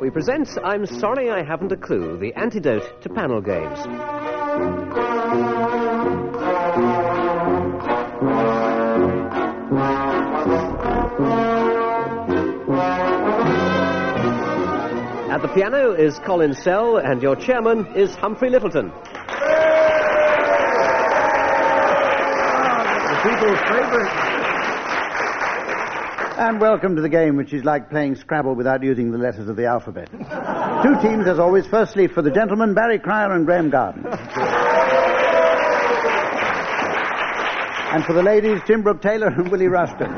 we present I'm Sorry I Haven't a Clue, the antidote to panel games. At the piano is Colin Sell, and your chairman is Humphrey Littleton. The people's favourite. And welcome to the game, which is like playing Scrabble without using the letters of the alphabet. Two teams, as always. Firstly, for the gentlemen, Barry Cryer and Graham Garden. And for the ladies, Tim Brooke-Taylor and Willie Rushton.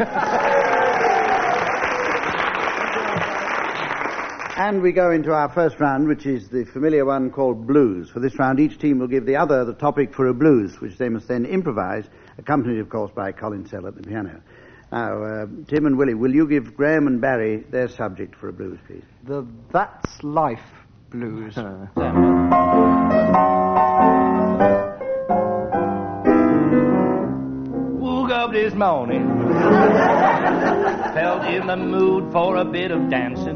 And we go into our first round, which is the familiar one called Blues. For this round, each team will give the other the topic for a blues, which they must then improvise, accompanied, of course, by Colin Sell at the piano. Now, Tim and Willie, will you give Graham and Barry their subject for a blues, please? The That's Life Blues. Woke up this morning, felt in the mood for a bit of dancing.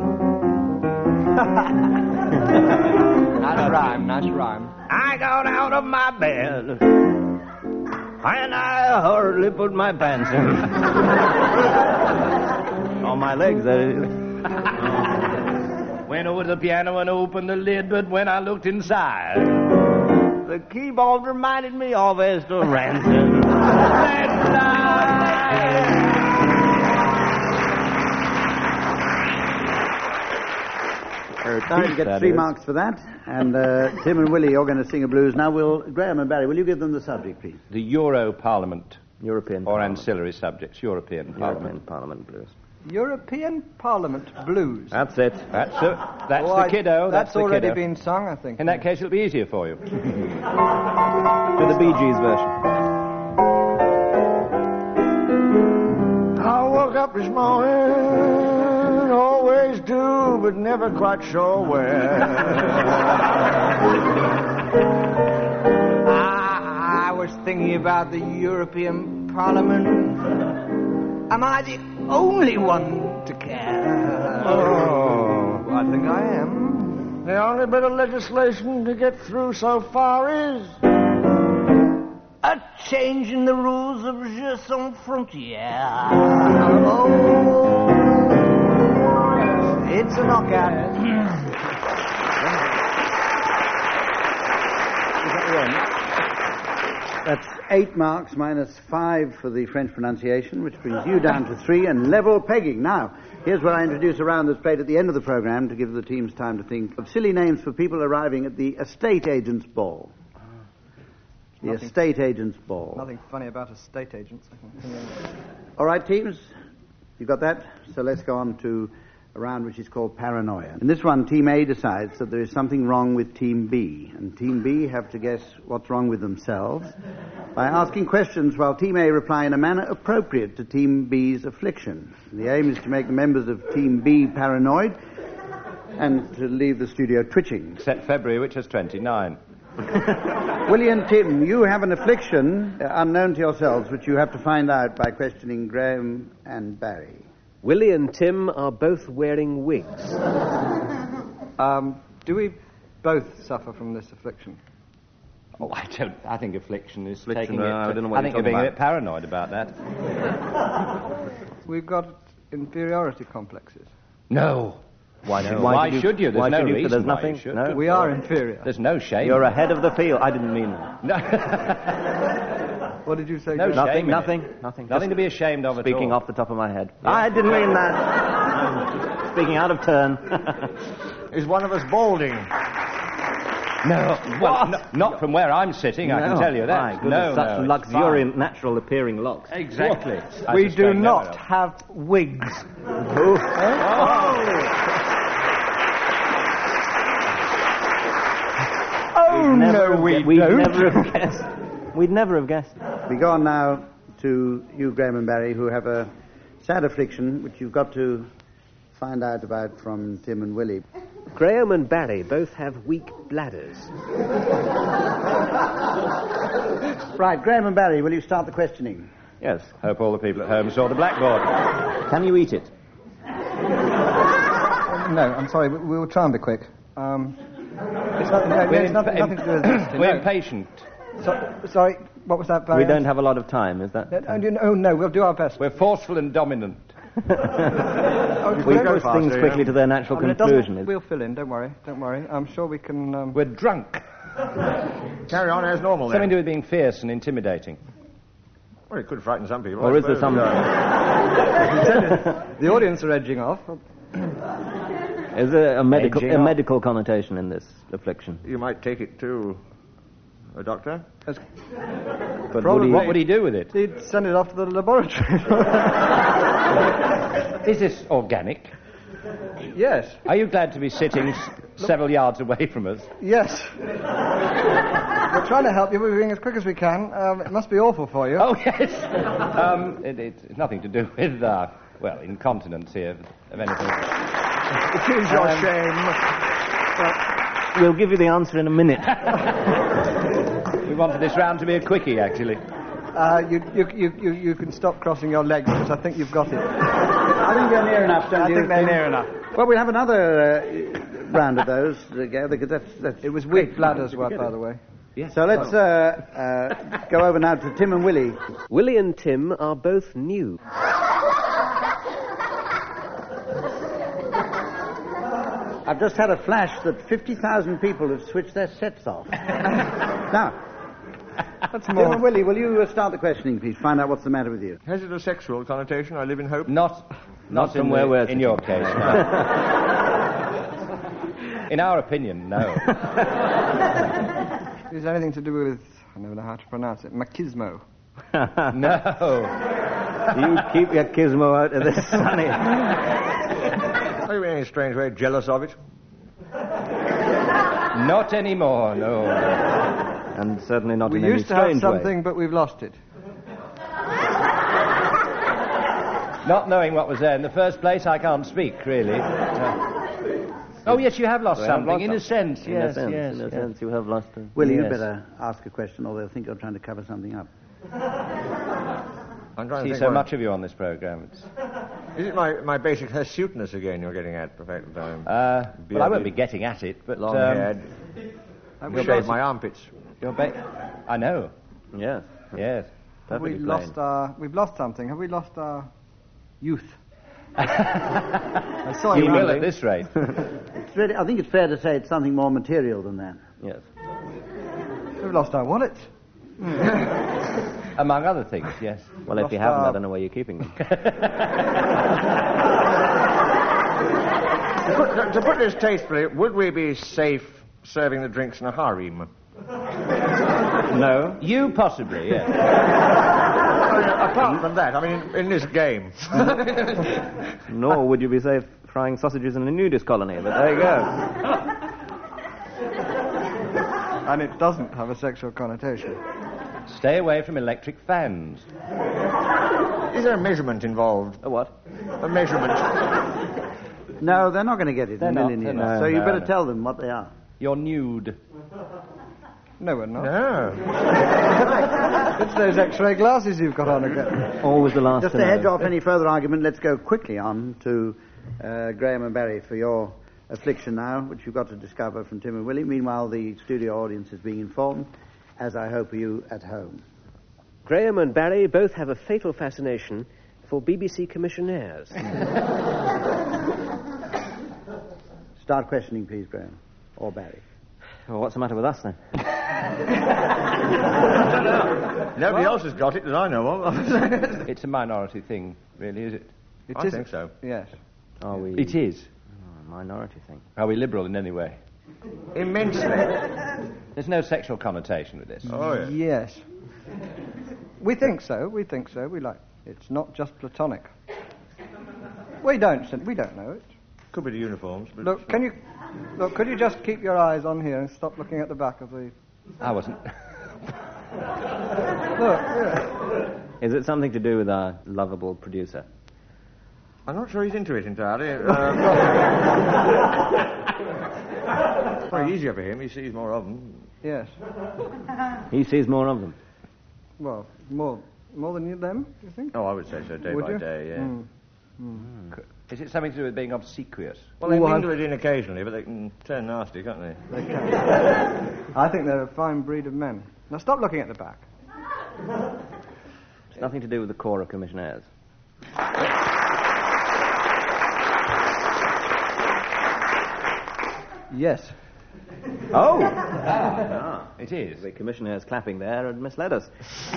Nice rhyme. I got out of my bed, and I hurriedly put my pants in. On my legs, that is. Went over to the piano and opened the lid, but when I looked inside, the keyboard reminded me of Esther Ranson. That's life. You get 3 marks for that. And Tim and Willie, you're going to sing a blues. Now, Graham and Barry, will you give them the subject, please? The Euro Parliament. European Or Parliament. ancillary subjects. European Parliament. Parliament blues. European Parliament Blues. That's it. That's the kiddo. That's the already kiddo. been sung, I think. In that case, it'll be easier for you. Do the Bee Gees version. I woke up this morning, always do, but never quite sure where. I was thinking about the European Parliament. Am I the only one to care? Oh, I think I am. the only bit of legislation to get through so far is A change in the rules of Jeux Sans Frontières. Oh, it's a knockout. That's 8 marks minus 5 for the French pronunciation, which brings you down to 3 and level pegging. Now, here's where I introduce a round that's played at the end of the programme to give the teams time to think of silly names for people arriving at the estate agent's ball. The estate agent's ball. Nothing funny about estate agents. All right, teams, you got that? So let's go on to a round which is called Paranoia. In this one, Team A decides that there is something wrong with Team B, and Team B have to guess what's wrong with themselves by asking questions while Team A reply in a manner appropriate to Team B's affliction. The aim is to make the members of Team B paranoid and to leave the studio twitching. Except February, which has 29. Willie and Tim, you have an affliction unknown to yourselves, which you have to find out by questioning Graham and Barry. Willie and Tim are both wearing wigs. Do we both suffer from this affliction? Oh, I think affliction is Affliction, taking it. I don't know what I think you're you're being talking a bit paranoid about that. We've got inferiority complexes. No. Why not? Why should you? There's Why no should you? reason There's why nothing. you should. No. We are inferior. There's no shame. You're ahead of the field. I didn't mean that. No. What did you say? No Graham? shame. Nothing. Nothing Just to be ashamed of at all. Speaking off the top of my head. I didn't mean that. Speaking out of turn. is one of us balding? No. Well, not from where I'm sitting, I can tell you that. My goodness, such it's luxuriant, natural-appearing locks. fine. Exactly. I We suspect do no not one else. have wigs. Oh, no, we We'd don't. never have guessed. We'd never have guessed. We go on now to you, Graham and Barry, who have a sad affliction, which you've got to find out about from Tim and Willie. Graham and Barry both have weak bladders. Right, Graham and Barry, will you start the questioning? Yes. Hope all the people at home saw the blackboard. Can you eat it? No, I'm sorry. We will try and be quick. It's nothing to do with this. We're impatient. Sorry, what was that, Barry? We don't have a lot of time, is that? No, we'll do our best. We're forceful and dominant. We push things quickly to their natural conclusion. We'll fill in, don't worry. I'm sure we can... We're drunk. Carry on as normal, then. Something to do with being fierce and intimidating. Well, it could frighten some people. Or is there some... The audience are edging off. Is there a medical connotation in this affliction? You might take it to a doctor. But what would he do with it? He'd send it off to the laboratory. Is this organic? Yes. Are you glad to be sitting several yards away from us? Yes. We're trying to help you. We're doing as quick as we can. It must be awful for you. Oh, yes. It's nothing to do with, incontinence here, if anything. It is your shame. We'll give you the answer in a minute. We wanted this round to be a quickie, actually. You can stop crossing your legs, because I think you've got it. I think they're near enough, don't you? I think they're near enough. Well, we'll have another round of those, because that's... It was weak bladders, by the way. Yes. So let's go over now to Tim and Willie. Willie and Tim are both new. I've just had a flash that 50,000 people have switched their sets off. Now, Tim and Willie, will you start the questioning, please? Find out what's the matter with you. Has it a sexual connotation? I live in hope. Not from where we're in your case. No. In our opinion, no. Is there anything to do with, I never know how to pronounce it, machismo? No. You keep your gizmo out of this, Sonny. Are you in any strange way jealous of it? Not anymore, no. And certainly not in any strange way. We used to have something, but we've lost it. Not knowing what was there in the first place, I can't speak, really. Oh, yes, you have lost something, in a sense. In a sense, you have lost it. Willie, you better ask a question, or they'll think you're trying to cover something up. I'm trying to see so much of you on this programme. Is it my basic hirsuteness again you're getting at? Well, I won't be getting at it, but... Long-haired. I've shaved my armpits. I know. Yes. Yes. We've lost something. Have we lost our youth? I saw you will at this rate. I think it's fair to say it's something more material than that. Yes. We've lost our wallets. Among other things, yes. Well, if you haven't, I don't know where you're keeping them. To put this tastefully, would we be safe serving the drinks in a harem? No. You possibly, yes. Apart from that, I mean, in this game. Nor would you be safe frying sausages in a nudist colony, but there you go. And it doesn't have a sexual connotation. Stay away from electric fans. Is there a measurement involved? A what? A measurement. No, they're not going to get it in a million years. So you better tell them what they are. You're nude. No, we're not. No. It's those X-ray glasses you've got on again. Always the last. Just to hedge off any further argument, let's go quickly on to Graham and Barry for your affliction now, which you've got to discover from Tim and Willie. Meanwhile, the studio audience is being informed, as I hope you at home. Graham and Barry both have a fatal fascination for BBC commissionaires. Start questioning, please, Graham. Or Barry. Well, what's the matter with us, then? Nobody else has got it that I know of. It's a minority thing, really, is it? I think so. Yes. Are we... It is. A minority thing. Are we liberal in any way? Immensely. There's no sexual connotation with this. Oh, yes. Yes. We think so. We like... It's not just platonic. We don't know it. Could be the uniforms. But Look, could you just keep your eyes on here and stop looking at the back of the... I wasn't. Look, yeah. Is it something to do with our lovable producer? I'm not sure he's into it entirely. Very easier for him. He sees more of them. Yes. He sees more of them. Well, more than them, do you think? Oh, I would say so, day Would by you? day, yeah. Is it something to do with being obsequious? Well, they mean to it in occasionally, but they can turn nasty, can't they? I think they're a fine breed of men. Now stop looking at the back. It's nothing to do with the Corps of Commissionaires. Yes. Oh! It is. The Commissionaires clapping there had misled us.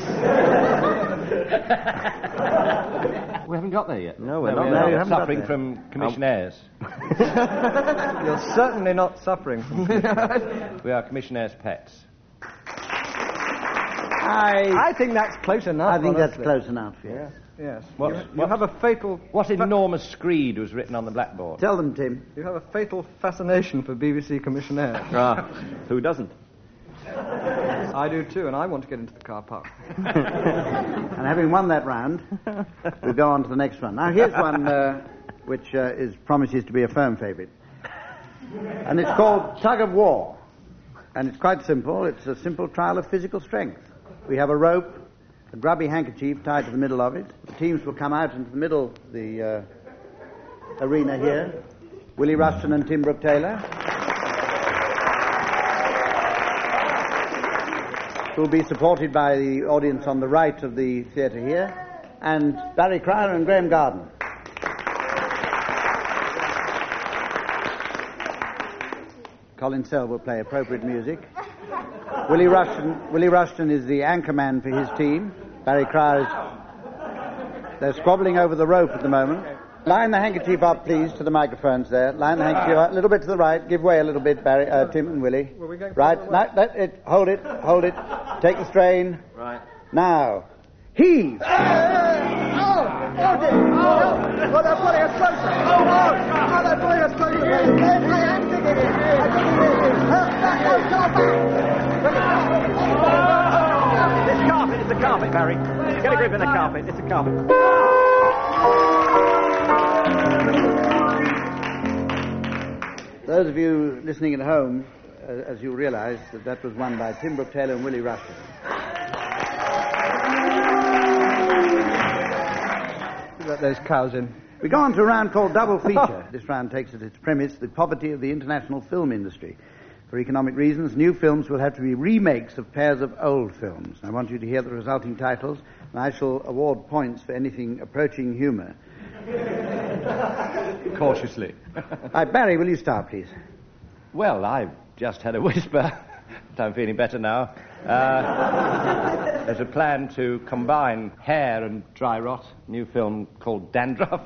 We haven't got there yet. No, we're not. We're No, you haven't got suffering there. from Commissionaires. You're certainly not suffering from We are Commissionaires' pets. I think that's close enough. I think that's honestly. close enough, yes. Yes. What- You have a fatal... What enormous screed was written on the blackboard? Tell them, Tim. You have a fatal fascination for BBC commissionaires. Who doesn't? I do too, and I want to get into the car park. And having won that round, we'll go on to the next one. Now, here's one which promises to be a firm favourite. And it's called Tug of War. And it's quite simple. It's a simple trial of physical strength. We have a rope, a grubby handkerchief tied to the middle of it. The teams will come out into the middle of the arena here. Willie Rushton and Tim Brooke-Taylor, who will be supported by the audience on the right of the theatre here, and Barry Cryer and Graham Garden. Colin Sell will play appropriate music. Willie Rushton is the anchorman for his team. Barry Cryer is... They're squabbling over the rope at the moment. Line the handkerchief up, please, to the microphones there. Line the handkerchief up a little bit to the right. Give way a little bit, Barry, Tim and Willie. Right. Hold it. Take the strain. Right. Now, heave. It's a carpet, Barry. Get a grip in the carpet. It's a carpet. Those of you listening at home, as you realise, that was won by Tim Brooke-Taylor and Willie Rushton. Let those cows in. We go on to a round called Double Feature. This round takes as its premise the poverty of the international film industry. For economic reasons, new films will have to be remakes of pairs of old films. I want you to hear the resulting titles, and I shall award points for anything approaching humour. Cautiously. Right, Barry, will you start, please? Well, I've just had a whisper, but I'm feeling better now. There's a plan to combine hair and dry rot. New film called Dandruff.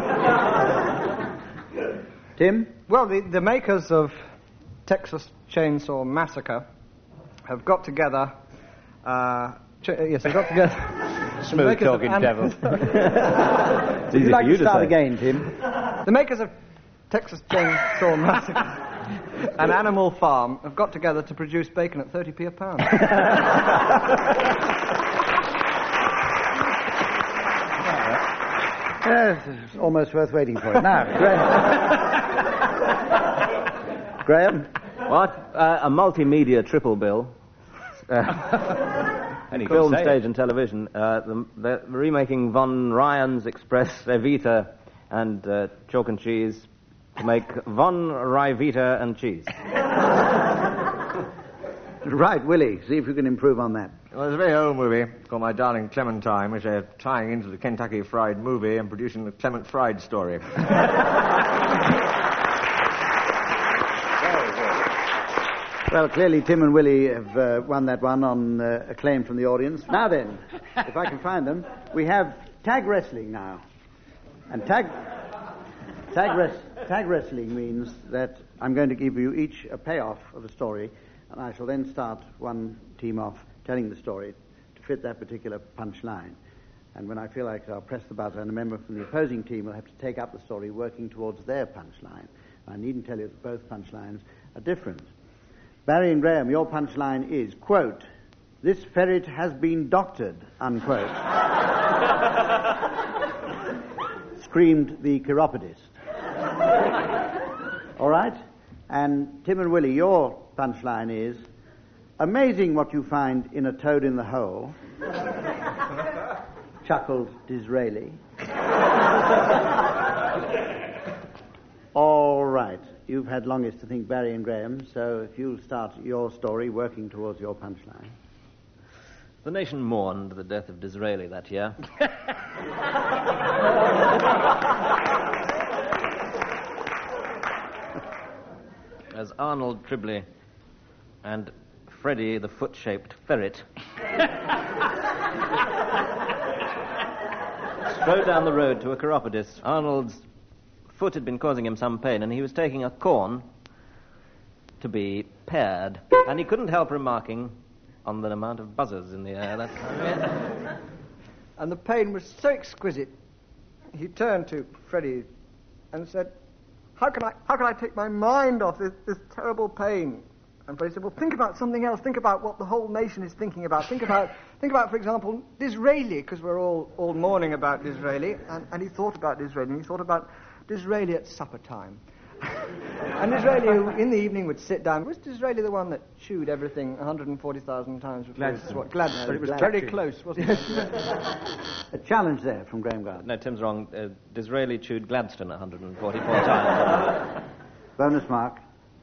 Tim? Well, the makers of Texas Chainsaw Massacre have got together... they've got together... Smooth talking devil. Would you like to start again, Tim? The makers of Texas Chainsaw Massacre and Animal Farm have got together to produce bacon at 30p a pound. Yes, it's almost worth waiting for it. Now, Graham? What? A multimedia triple bill. Film, stage, and television. They're remaking Von Ryan's Express Evita and Chalk and Cheese to make Von Ryvita and Cheese. Right, Willie, see if you can improve on that. Well, it's a very old movie called My Darling Clementine, which they're tying into the Kentucky Fried Movie and producing the Clement Fried story. Well, clearly Tim and Willie have won that one on acclaim from the audience. Now then, if I can find them, we have tag wrestling now. And tag wrestling means that I'm going to give you each a payoff of a story, and I shall then start one team off telling the story to fit that particular punchline. And when I feel like I'll press the buzzer, and a member from the opposing team will have to take up the story working towards their punchline. I needn't tell you that both punchlines are different. Barry and Graham, your punchline is, quote, "This ferret has been doctored," unquote. Screamed the chiropodist. All right? And Tim and Willie, your punchline is, "Amazing what you find in a toad in the hole," chuckled Disraeli. All right. You've had longest to think, Barry and Graham, so if you'll start your story working towards your punchline. The nation mourned the death of Disraeli that year. As Arnold Tribley and Freddie the foot-shaped ferret strode down the road to a chiropodist. Arnold's foot had been causing him some pain, and he was taking a corn to be pared, and he couldn't help remarking on the amount of buzzers in the air that time. And the pain was so exquisite, he turned to Freddie and said, How can I take my mind off this terrible pain? And Freddie said, well, think about something else. Think about what the whole nation is thinking about. Think about, for example, Disraeli, because we're all mourning about Disraeli. And he thought about Disraeli, and he thought about Disraeli at supper time. And Disraeli, who in the evening would sit down. Was Disraeli the one that chewed everything 140,000 times before? Gladstone. But it was very close, wasn't it? A challenge there from Graham Garden. No, Tim's wrong. Disraeli chewed Gladstone 144 times. Bonus mark.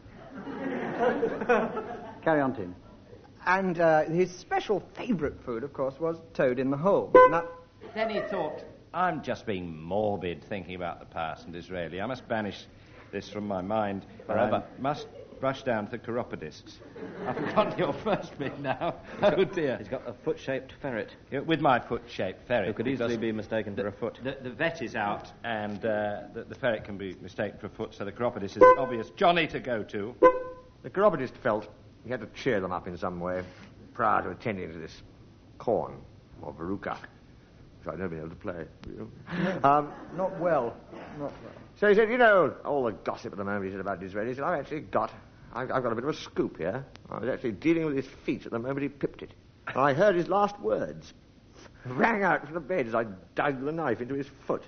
Carry on, Tim. And his special favourite food, of course, was toad in the hole. Now, Then he thought, I'm just being morbid thinking about the past and Disraeli. I must banish this from my mind forever. Must rush down to the chiropodists. I've forgotten your first bit now. Oh, dear. He's got a foot-shaped ferret. Yeah, with my foot-shaped ferret. Who could easily be mistaken for a foot. The vet is out, and the ferret can be mistaken for a foot, so the chiropodist is obvious Johnny to go to. The chiropodist felt he had to cheer them up in some way prior to attending to this corn, or veruca, which I've never been able to play. not well. So he said, all the gossip at the moment he said about Disraeli. He said, I've got a bit of a scoop here. I was actually dealing with his feet at the moment he pipped it. And I heard his last words. Rang out from the bed as I dug the knife into his foot.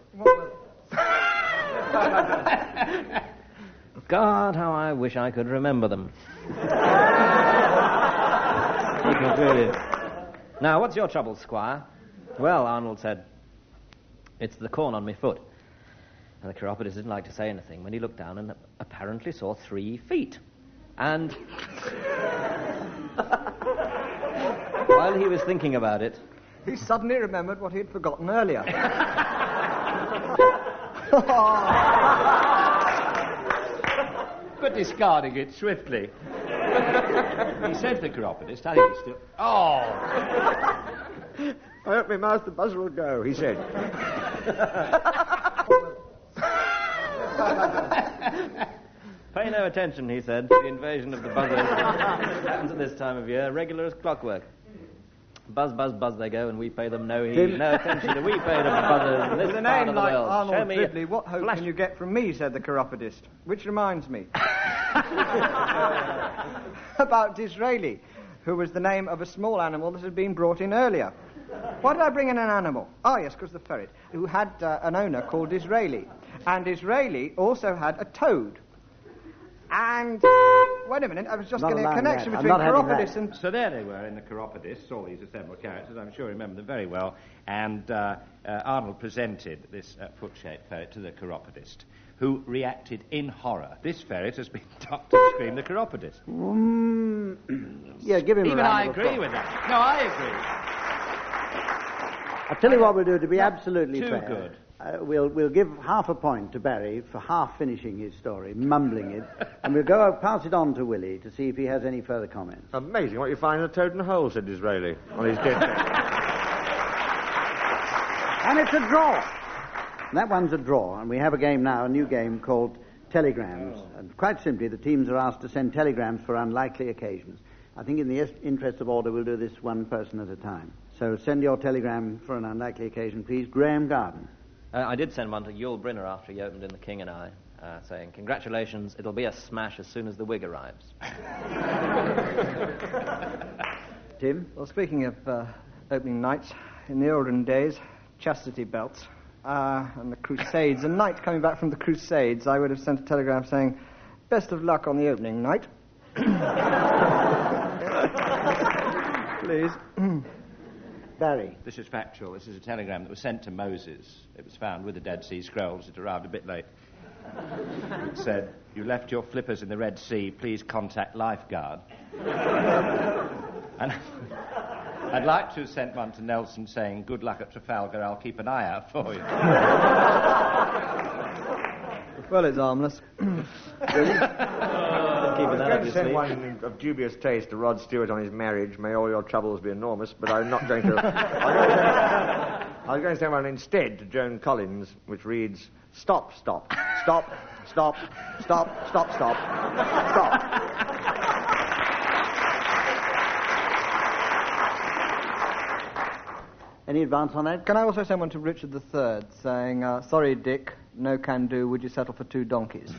God, how I wish I could remember them. He concluded. Now, what's your trouble, Squire? Well, Arnold said, it's the corn on my foot. And the chiropodist didn't like to say anything when he looked down and apparently saw 3 feet. And while he was thinking about it, he suddenly remembered what he had forgotten earlier. But discarding it swiftly. He said to the chiropodist, I think he's still... Oh! I hope my mouth the buzzer will go, he said. Pay no attention, he said, to the invasion of the buzzers. It happens at this time of year, regular as clockwork. Buzz, buzz, buzz they go, and we pay them no heed, no attention. We pay them buzzers in this With a part name of the like world. Arnold Show me Tribley, what hope can you get from me, said the chiropodist. Which reminds me about Disraeli, who was the name of a small animal that had been brought in earlier. Why did I bring in an animal? Oh, yes, because the ferret, who had an owner called Disraeli. And Disraeli also had a toad. And, wait a minute, I was just getting a connection between chiropodist and... So there they were in the chiropodist, all these assembled characters. I'm sure you remember them very well. And Arnold presented this foot-shaped ferret to the chiropodist, who reacted in horror. This ferret has been ducked and screamed the chiropodist. Yeah, give him a round. Even I agree with that. No, I agree. I'll tell you what we'll do to be absolutely Too fair. good. We'll give half a point to Barry for half finishing his story, mumbling it, and we'll pass it on to Willie to see if he has any further comments. Amazing what you find in a toad in a hole, said Disraeli on his deathbed. And it's a draw. That one's a draw, and we have a game now, a new game called Telegrams. And quite simply, the teams are asked to send telegrams for unlikely occasions. I think in the interest of order, we'll do this one person at a time. So send your telegram for an unlikely occasion, please. Graham Garden. I did send one to Yul Brynner after he opened in The King and I, saying, congratulations, it'll be a smash as soon as the wig arrives. Tim? Well, speaking of opening nights, in the olden days, chastity belts, and the Crusades, a knight coming back from the Crusades, I would have sent a telegram saying, best of luck on the opening night. Please. Barry. This is factual. This is a telegram that was sent to Moses. It was found with the Dead Sea Scrolls. It arrived a bit late. It said, "You left your flippers in the Red Sea. Please contact lifeguard." And I'd like to have sent one to Nelson saying, "Good luck at Trafalgar. I'll keep an eye out for you." Well, it's harmless. I was going to send one of dubious taste to Rod Stewart on his marriage. May all your troubles be enormous, but I'm not going to. I was going to send one instead to Joan Collins, which reads, "Stop, stop, stop, stop, stop, stop, stop, stop." Any advance on that? Can I also send one to Richard III saying, "Sorry, Dick, no can do. Would you settle for 2 donkeys?"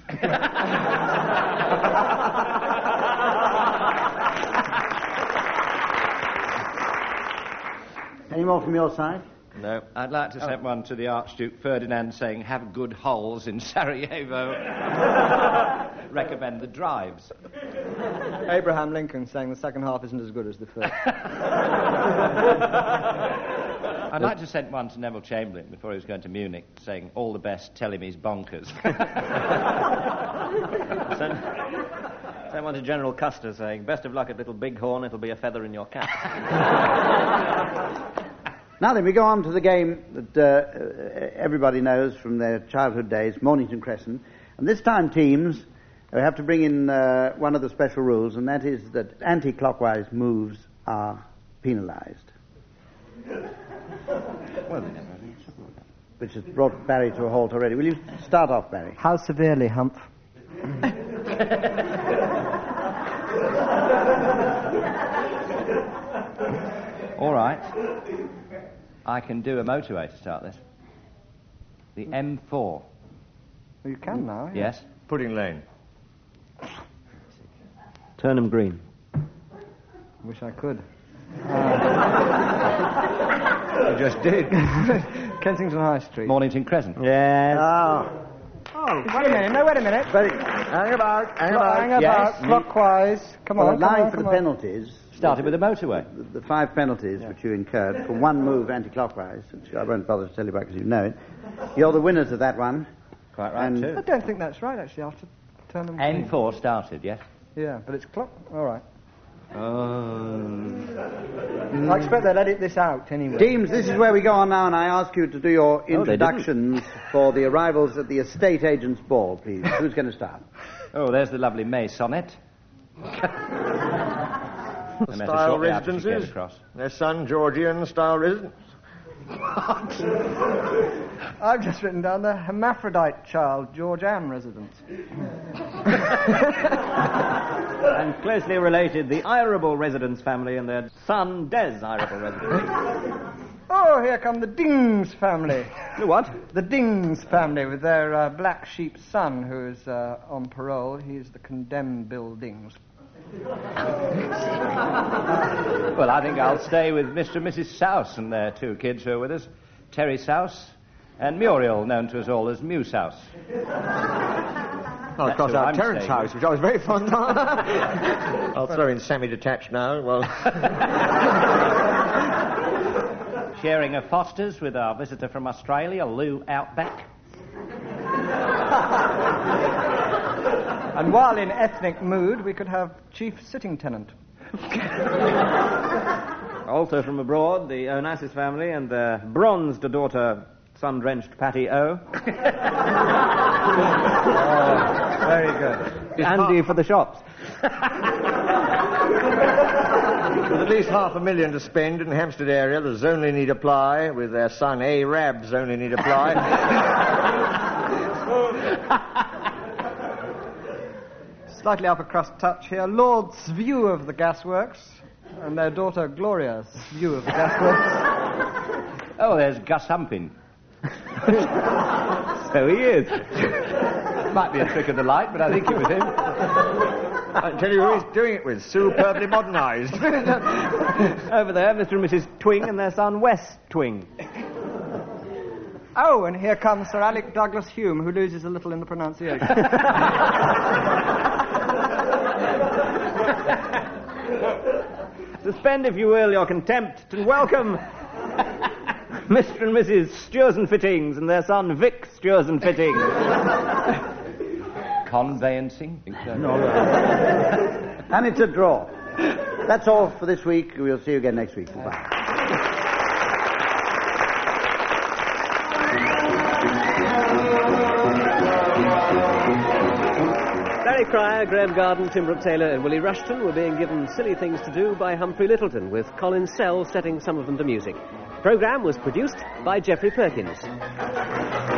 Any more from your side? No. I'd like to send one to the Archduke Ferdinand saying, "Have good holes in Sarajevo." Recommend the drives. Abraham Lincoln saying the second half isn't as good as the first. I'd like to send one to Neville Chamberlain before he was going to Munich saying, "All the best, tell him he's bonkers." Send one to General Custer saying, "Best of luck at Little Bighorn, it'll be a feather in your cap." Now then, we go on to the game that everybody knows from their childhood days, Mornington Crescent. And this time, teams have to bring in one of the special rules, and that is that anti-clockwise moves are penalised. Which has brought Barry to a halt already. Will you start off, Barry? How severely, Humph? All right. I can do a motorway to start this. The M4. Well, you can now. Yeah. Yes? Pudding Lane. Turnham Green. Wish I could. You just did. Kensington High Street. Mornington Crescent. Yes. Oh, wait a minute. No, wait a minute. Hang about. Yes. Clockwise. Come on. Allowing for the penalties. Started with a motorway. The 5 penalties which you incurred for one move anti-clockwise, which I won't bother to tell you about because you know it. You're the winners of that one. Quite right, too. I don't think that's right, actually, after Turnham Green. M4 started, yes? Yeah, but it's clock. All right. I expect they'll edit this out anyway. Teams, this is where we go on now, and I ask you to do your introductions for the arrivals at the estate agent's ball, please. Who's going to start? Oh, there's the lovely May sonnet. Style residences. Their son, Georgian style residence. I've just written down the hermaphrodite child, George Anne residence. And closely related, the Irable residence family and their son, Des Irable residence. Oh, here come the Dings family. The what? The Dings family with their black sheep son who's on parole. He's the condemned Bill Dings. Well, I think I'll stay with Mr. and Mrs. Souse and their 2 kids who are with us, Terry Souse and Muriel, known to us all as Mew Souse. I'll cross out Terence House, which I was very fond of. I'll throw in semi-detached now. Well, Sharing a Foster's with our visitor from Australia, Lou Outback. And while in ethnic mood, we could have Chief Sitting Tenant. Also from abroad, the Onassis family and their bronzed daughter, sun-drenched Patty O. Very good. Andy for the shops. with at least $500,000 to spend in the Hampstead area, the Zonely need apply, with their son A-Rab Zonely need apply. Slightly upper crust touch here. Lord's view of the gasworks, and their daughter Gloria's view of the gasworks. Oh, there's Gus Humpin. So he is. Might be a trick of the light, but I think it was him. I can tell you who he's doing it with. Superbly modernised. Over there, Mr. and Mrs. Twing and their son Wes Twing. Oh, and here comes Sir Alec Douglas Hume, who loses a little in the pronunciation. Suspend, if you will, your contempt, and welcome Mr. and Mrs. Stewars and Fittings and their son Vic Stewars and Fittings. Conveyancing? No. And it's a draw. That's all for this week. We'll see you again next week. Goodbye. Barry Cryer, Graham Garden, Tim Brooke Taylor and Willie Rushton were being given silly things to do by Humphrey Lyttelton, with Colin Sell setting some of them to music. The programme was produced by Geoffrey Perkins.